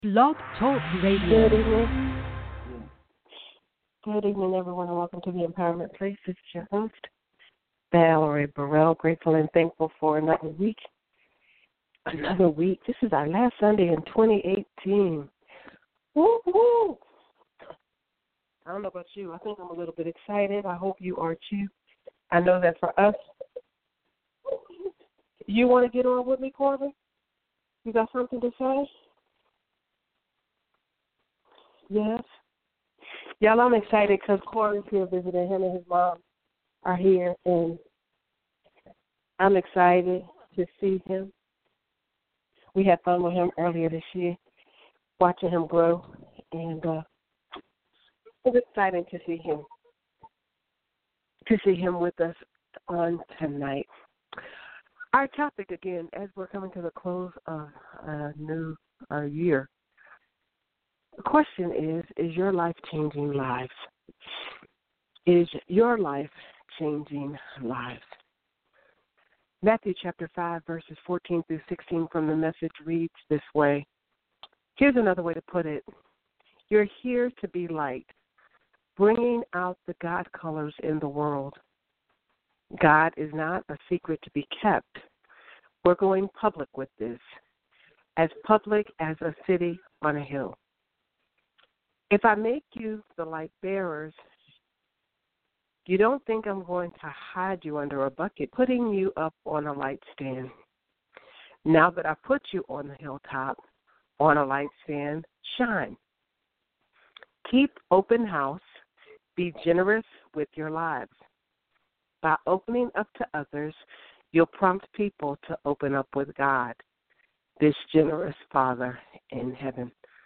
Blog Talk Radio. Good evening. Good evening, everyone, and welcome to the Empowerment Place. This is your host, Valerie Burrell. Grateful and thankful for another week. This is our last Sunday in 2018. Woo-hoo! I don't know about you. I think I'm a little bit excited. I hope you are too. I know that for us, you want to get on with me, Corbin? You got something to say? Yes. Y'all, I'm excited because Corey's here visiting. Him and his mom are here, and I'm excited to see him. We had fun with him earlier this year, watching him grow, and it's exciting to see him with us on tonight. Our topic, again, as we're coming to the close of a new year, the question is your life changing lives? Is your life changing lives? Matthew chapter 5, verses 14 through 16 from the Message reads this way. Here's another way to put it. You're here to be light, bringing out the God colors in the world. God is not a secret to be kept. We're going public with this, as public as a city on a hill. If I make you the light bearers, you don't think I'm going to hide you under a bucket, putting you up on a light stand. Now that I put you on the hilltop, on a light stand, shine. Keep open house. Be generous with your lives. By opening up to others, you'll prompt people to open up with God, this generous Father in heaven.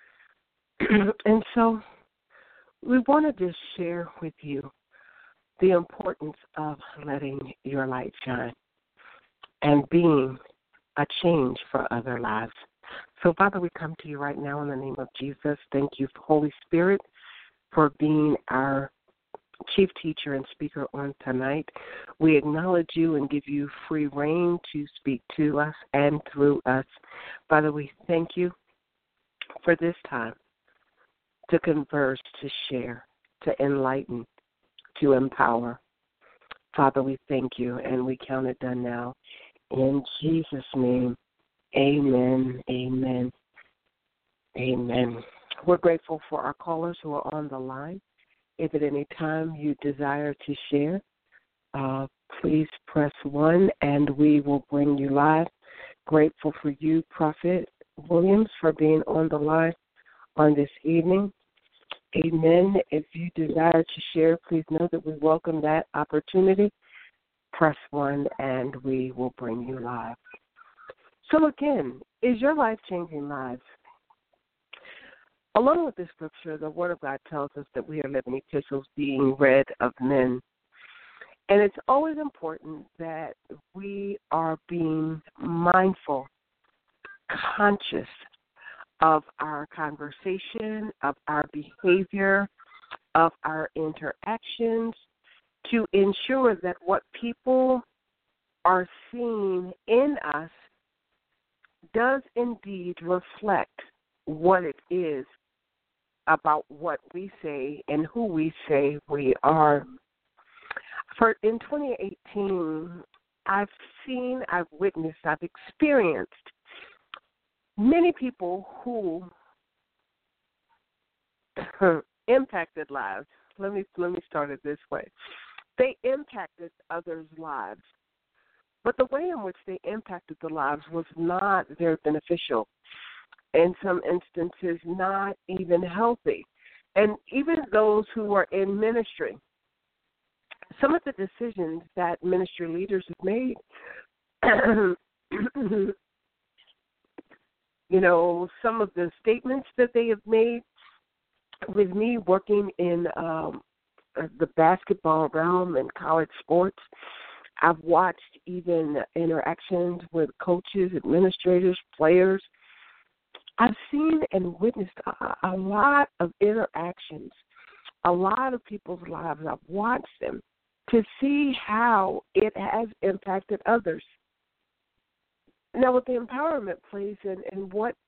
And so we want to just share with you the importance of letting your light shine and being a change for other lives. So, Father, we come to you right now in the name of Jesus. Thank you, Holy Spirit, for being our chief teacher and speaker on tonight. We acknowledge you and give you free reign to speak to us and through us. Father, we thank you for this time to converse, to share, to enlighten, to empower. Father, we thank you, and we count it done now. In Jesus' name, amen, amen, amen. We're grateful for our callers who are on the line. If at any time you desire to share, please press 1, and we will bring you live. Grateful for you, Prophet Williams, for being on the line on this evening. Amen. If you desire to share, please know that we welcome that opportunity. Press 1 and we will bring you live. So again, is your life changing lives? Along with the scripture, the Word of God tells us that we are living epistles being read of men. And it's always important that we are being mindful, conscious of our conversation, of our behavior, of our interactions, to ensure that what people are seeing in us does indeed reflect what it is about what we say and who we say we are. In 2018, I've witnessed, I've experienced many people who impacted lives. Let me start it this way. They impacted others' lives, but the way in which they impacted the lives was not very beneficial. In some instances, not even healthy. And even those who are in ministry, some of the decisions that ministry leaders have made, some of the statements that they have made, with me working in the basketball realm and college sports, I've watched even interactions with coaches, administrators, players. I've seen and witnessed a lot of interactions, a lot of people's lives. I've watched them to see how it has impacted others. Now, with the empowerment place and what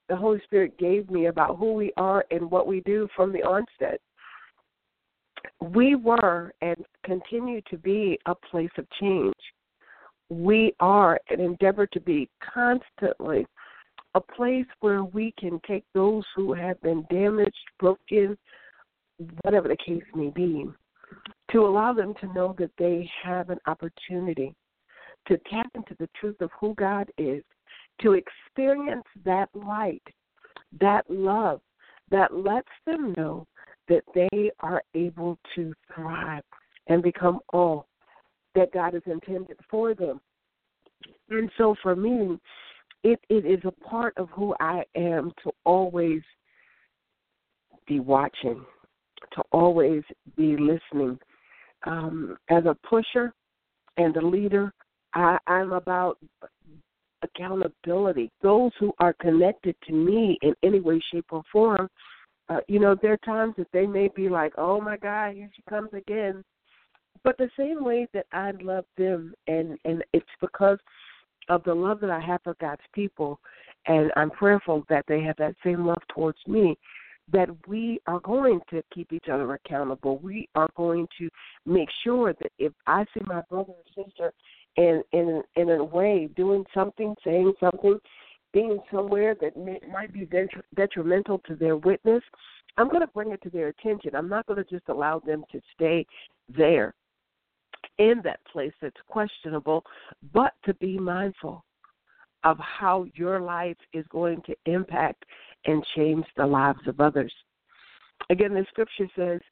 the Holy Spirit gave me about who we are and what we do from the onset. We were and continue to be a place of change. We are and endeavor to be constantly a place where we can take those who have been damaged, broken, whatever the case may be, to allow them to know that they have an opportunity to tap into the truth of who God is, to experience that light, that love, that lets them know that they are able to thrive and become all that God has intended for them. And so for me, it is a part of who I am to always be watching, to always be listening. As a pusher and a leader, I'm about accountability. Those who are connected to me in any way, shape, or form, there are times that they may be like, oh, my God, here she comes again. But the same way that I love them, and it's because of the love that I have for God's people, and I'm prayerful that they have that same love towards me, that we are going to keep each other accountable. We are going to make sure that if I see my brother or sister in a way doing something, saying something, being somewhere that might be detrimental to their witness, I'm going to bring it to their attention. I'm not going to just allow them to stay there in that place that's questionable, but to be mindful of how your life is going to impact and change the lives of others. Again, the scripture says,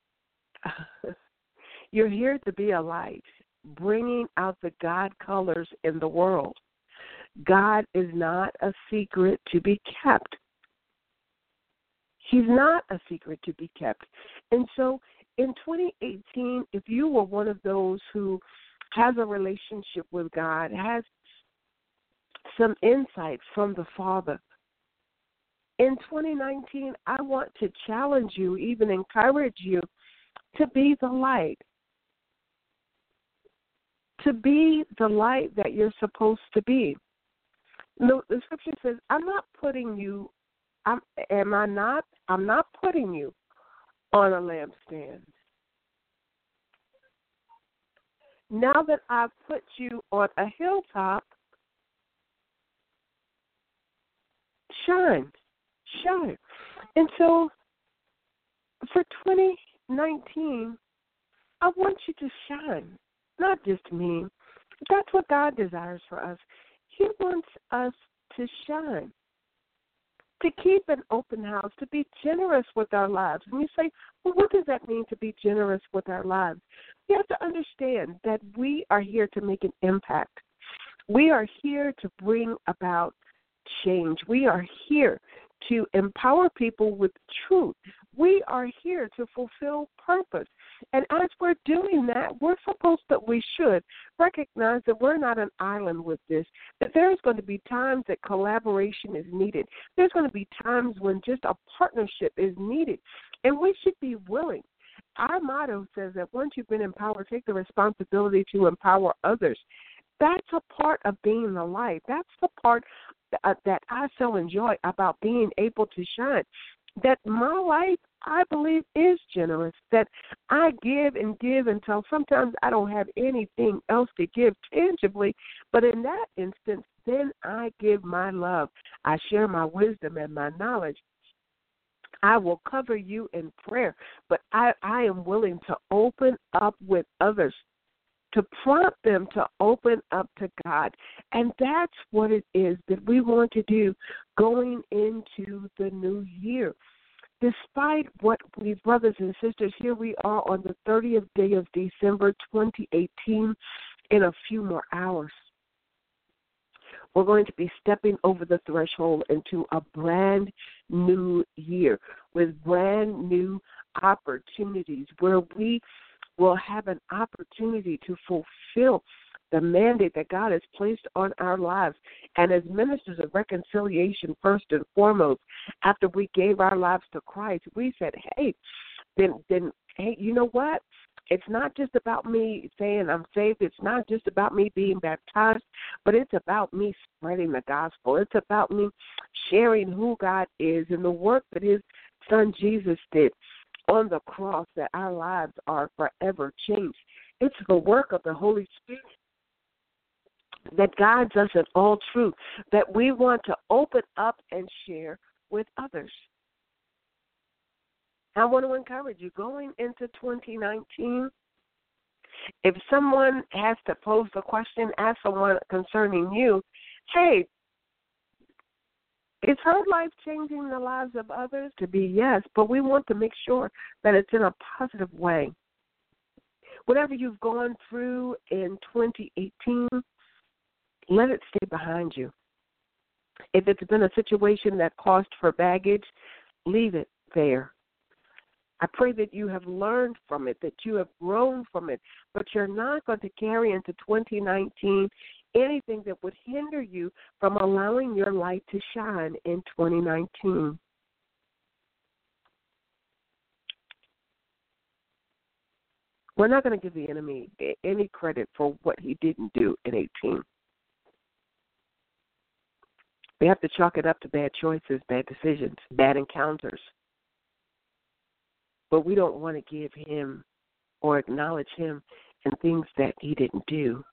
you're here to be a light, bringing out the God colors in the world. God is not a secret to be kept. He's not a secret to be kept. And so in 2018, if you were one of those who has a relationship with God, has some insight from the Father, in 2019, I want to challenge you, even encourage you, to be the light. To be the light that you're supposed to be. The scripture says, I'm not putting you on a lampstand. Now that I've put you on a hilltop, shine. And so for 2019, I want you to shine, not just me. That's what God desires for us. He wants us to shine, to keep an open house, to be generous with our lives. And you say, well, what does that mean to be generous with our lives? We have to understand that we are here to make an impact. We are here to bring about change. We are here to empower people with truth. We are here to fulfill purpose. And as we're doing that, we should recognize that we're not an island with this, that there's going to be times that collaboration is needed. There's going to be times when just a partnership is needed, and we should be willing. Our motto says that once you've been empowered, take the responsibility to empower others. That's a part of being the light. That's the part that I so enjoy about being able to shine. That my life, I believe, is generous. That I give until sometimes I don't have anything else to give tangibly. But in that instance, then I give my love. I share my wisdom and my knowledge. I will cover you in prayer. But I am willing to open up with others, to prompt them to open up to God. And that's what it is that we want to do going into the new year. Despite what we, brothers and sisters, here we are on the 30th day of December 2018 in a few more hours. We're going to be stepping over the threshold into a brand new year with brand new opportunities where we will have an opportunity to fulfill the mandate that God has placed on our lives. And as ministers of reconciliation, first and foremost, after we gave our lives to Christ, we said, hey, you know what? It's not just about me saying I'm saved. It's not just about me being baptized, but it's about me spreading the gospel. It's about me sharing who God is and the work that his son Jesus did on the cross, that our lives are forever changed. It's the work of the Holy Spirit that guides us in all truth, that we want to open up and share with others. I want to encourage you, going into 2019, if someone has to pose the question, ask someone concerning you, hey, is her life changing the lives of others? To be yes, but we want to make sure that it's in a positive way. Whatever you've gone through in 2018, let it stay behind you. If it's been a situation that caused for baggage, leave it there. I pray that you have learned from it, that you have grown from it, but you're not going to carry into 2019 anything that would hinder you from allowing your light to shine in 2019. We're not going to give the enemy any credit for what he didn't do in 18. We have to chalk it up to bad choices, bad decisions, bad encounters. But we don't want to give him or acknowledge him in things that he didn't do.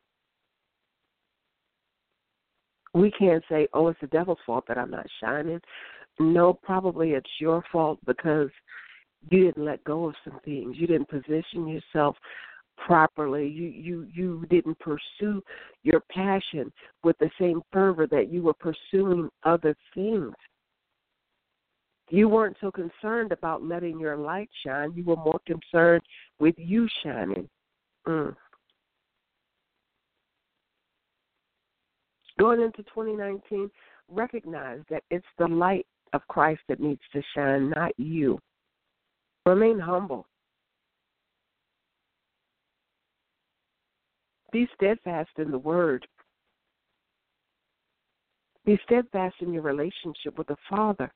We can't say, oh, it's the devil's fault that I'm not shining. No, probably it's your fault because you didn't let go of some things. You didn't position yourself properly. You didn't pursue your passion with the same fervor that you were pursuing other things. You weren't so concerned about letting your light shine. You were more concerned with you shining. Going into 2019, recognize that it's the light of Christ that needs to shine, not you. Remain humble. Be steadfast in the Word. Be steadfast in your relationship with the Father.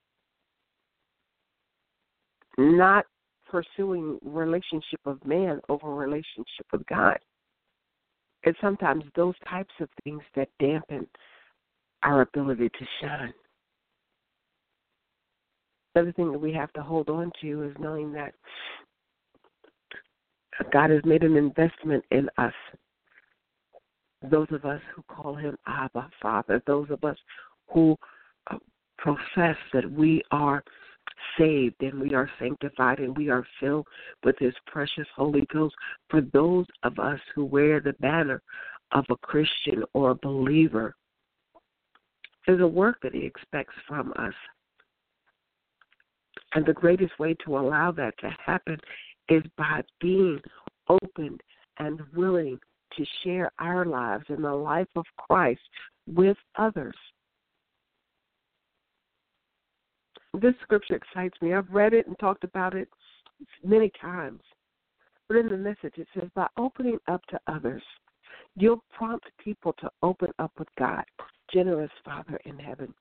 Not pursuing relationship of man over relationship with God. It's sometimes those types of things that dampen our ability to shine. The other thing that we have to hold on to is knowing that God has made an investment in us. Those of us who call him Abba, Father, those of us who profess that we are saved and we are sanctified and we are filled with his precious Holy Ghost. For those of us who wear the banner of a Christian or a believer, there's a work that he expects from us. And the greatest way to allow that to happen is by being open and willing to share our lives and the life of Christ with others. This scripture excites me. I've read it and talked about it many times. But in the message it says, by opening up to others, you'll prompt people to open up with God, generous Father in heaven.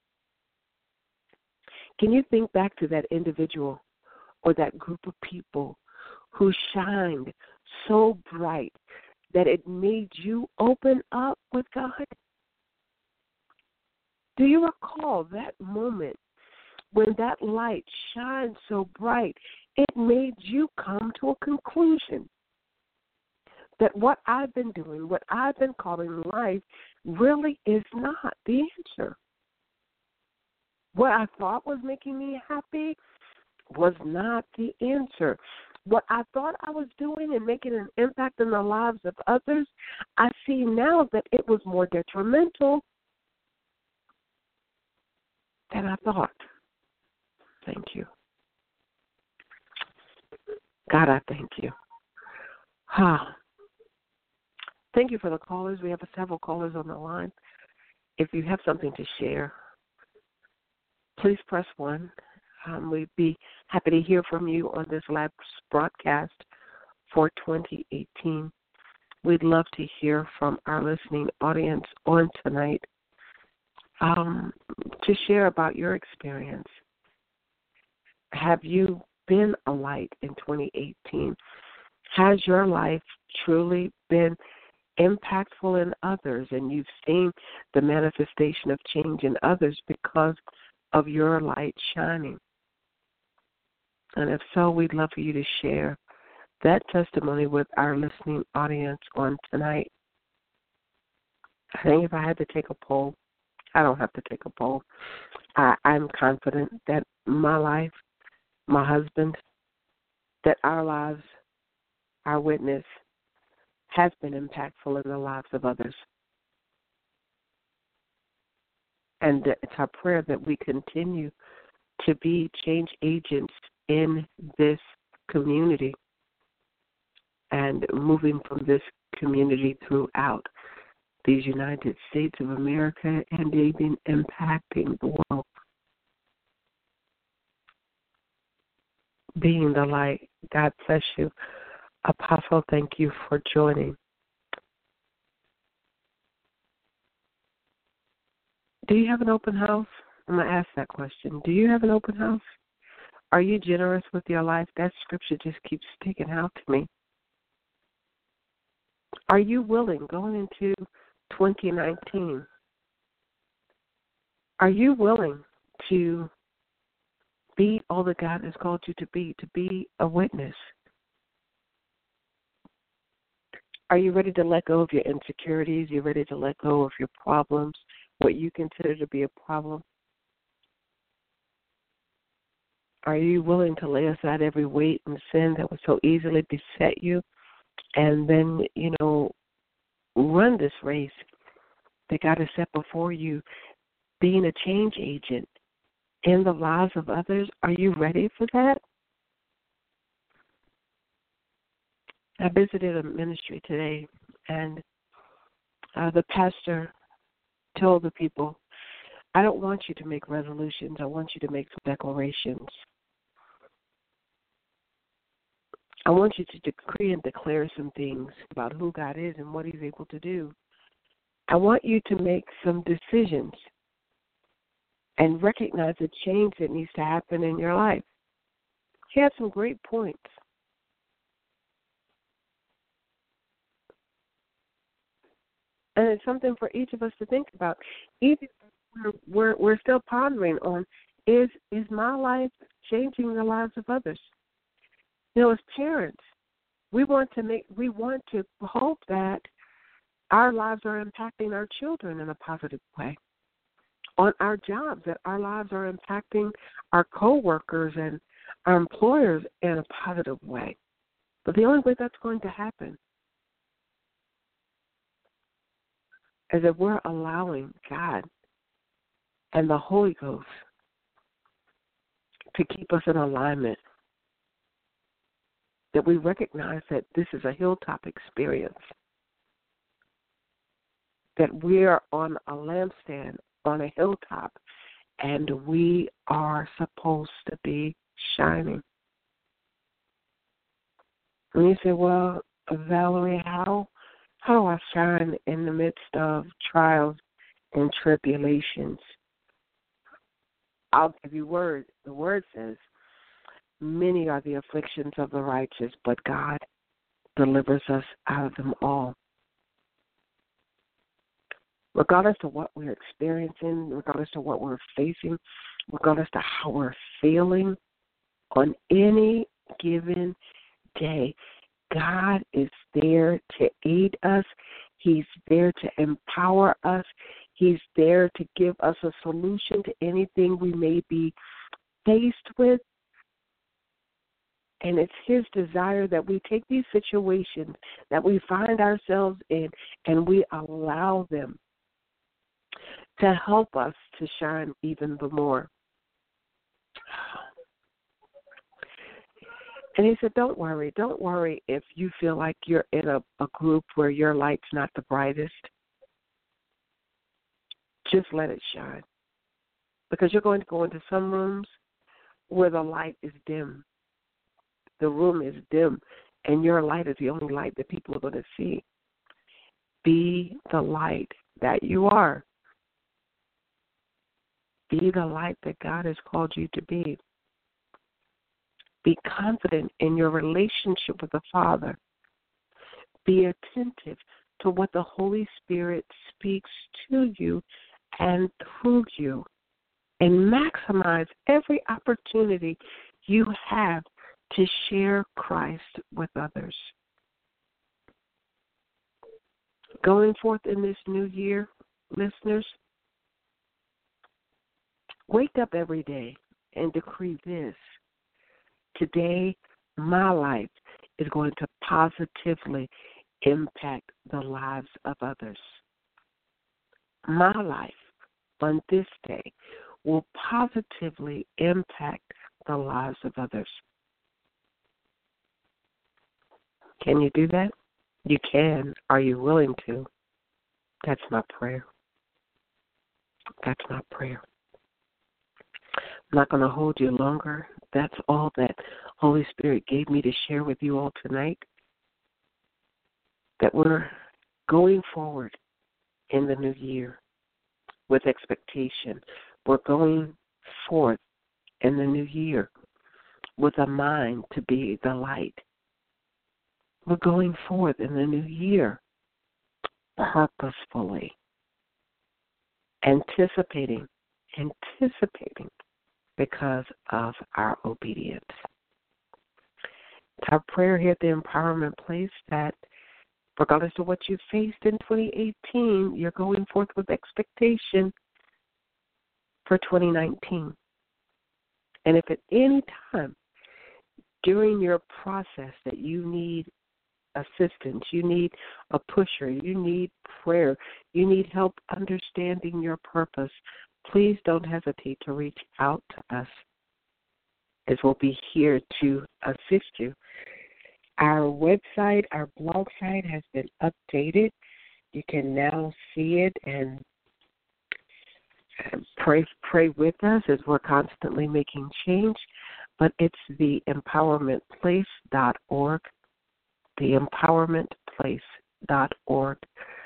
Can you think back to that individual or that group of people who shined so bright that it made you open up with God? Do you recall that moment when that light shined so bright, it made you come to a conclusion that what I've been doing, what I've been calling life, really is not the answer. What I thought was making me happy was not the answer. What I thought I was doing and making an impact in the lives of others, I see now that it was more detrimental than I thought. Thank you. God, I thank you. Thank you for the callers. We have several callers on the line. If you have something to share, please press 1. We'd be happy to hear from you on this live broadcast for 2018. We'd love to hear from our listening audience on tonight to share about your experience. Have you been a light in 2018? Has your life truly been impactful in others, and you've seen the manifestation of change in others because of your light shining? And if so, we'd love for you to share that testimony with our listening audience on tonight. I think if I had to take a poll, I don't have to take a poll. I'm confident that my life, my husband, that our lives, our witness, has been impactful in the lives of others. And it's our prayer that we continue to be change agents in this community and moving from this community throughout these United States of America and even impacting the world. Being the light. God bless you. Apostle, thank you for joining. Do you have an open house? I'm going to ask that question. Do you have an open house? Are you generous with your life? That scripture just keeps sticking out to me. Are you willing, going into 2019, are you willing to be all that God has called you to be a witness? Are you ready to let go of your insecurities? You're ready to let go of your problems, what you consider to be a problem? Are you willing to lay aside every weight and sin that would so easily beset you, and then, run this race that God has set before you, being a change agent in the lives of others? Are you ready for that? I visited a ministry today, and the pastor told the people, I don't want you to make resolutions. I want you to make some declarations. I want you to decree and declare some things about who God is and what he's able to do. I want you to make some decisions and recognize the change that needs to happen in your life. He had some great points. And it's something for each of us to think about. Even we're still pondering on, is my life changing the lives of others? As parents, we want to hope that our lives are impacting our children in a positive way. On our jobs, that our lives are impacting our coworkers and our employers in a positive way. But the only way that's going to happen is if we're allowing God and the Holy Ghost to keep us in alignment, that we recognize that this is a hilltop experience, that we are on a lampstand on a hilltop, and we are supposed to be shining. And you say, well, Valerie, how do I shine in the midst of trials and tribulations? I'll give you word. The word says, many are the afflictions of the righteous, but God delivers us out of them all. Regardless of what we're experiencing, regardless of what we're facing, regardless of how we're feeling, on any given day, God is there to aid us. He's there to empower us. He's there to give us a solution to anything we may be faced with. And it's his desire that we take these situations that we find ourselves in and we allow them to help us to shine even the more. And he said, don't worry if you feel like you're in a group where your light's not the brightest. Just let it shine. Because you're going to go into some rooms where the light is dim. The room is dim, and your light is the only light that people are going to see. Be the light that you are. Be the light that God has called you to be. Be confident in your relationship with the Father. Be attentive to what the Holy Spirit speaks to you and through you. And maximize every opportunity you have to share Christ with others. Going forth in this new year, listeners, wake up every day and decree this. Today, my life is going to positively impact the lives of others. My life on this day will positively impact the lives of others. Can you do that? You can. Are you willing to? That's my prayer. That's my prayer. I'm not going to hold you longer. That's all that Holy Spirit gave me to share with you all tonight. That we're going forward in the new year with expectation. We're going forth in the new year with a mind to be the light. We're going forth in the new year purposefully, anticipating because of our obedience. It's our prayer here at the Empowerment Place that regardless of what you faced in 2018, you're going forth with expectation for 2019. And if at any time during your process that you need assistance, you need a pusher, you need prayer, you need help understanding your purpose, please don't hesitate to reach out to us, as we'll be here to assist you. Our website, our blog site has been updated. You can now see it and pray with us as we're constantly making change. But it's the empowermentplace.org, theempowermentplace.org.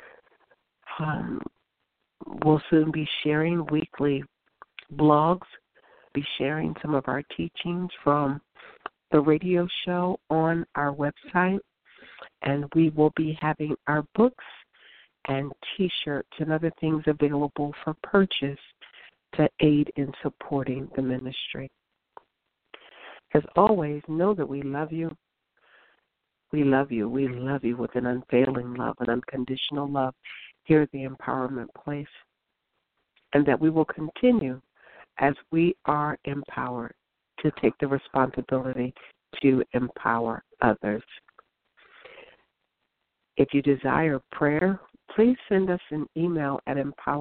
We'll soon be sharing weekly blogs, be sharing some of our teachings from the radio show on our website, and we will be having our books and T-shirts and other things available for purchase to aid in supporting the ministry. As always, know that we love you. We love you. We love you with an unfailing love, an unconditional love here at the Empowerment Place, and that we will continue as we are empowered to take the responsibility to empower others. If you desire prayer, please send us an email at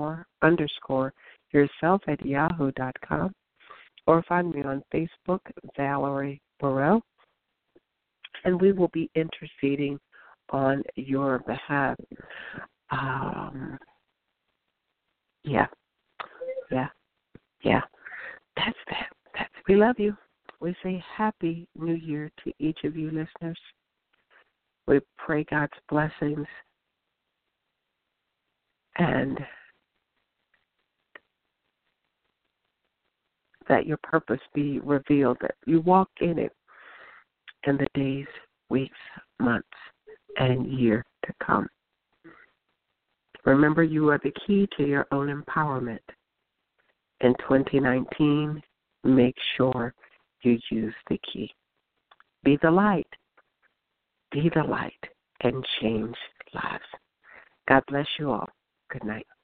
empower_yourself@yahoo.com or find me on Facebook, Valerie Burrell, and we will be interceding on your behalf. That's that. We love you. We say Happy New Year to each of you listeners. We pray God's blessings and that your purpose be revealed, that you walk in it in the days, weeks, months, and year to come. Remember, you are the key to your own empowerment. In 2019, make sure you use the key. Be the light. Be the light and change lives. God bless you all. Good night.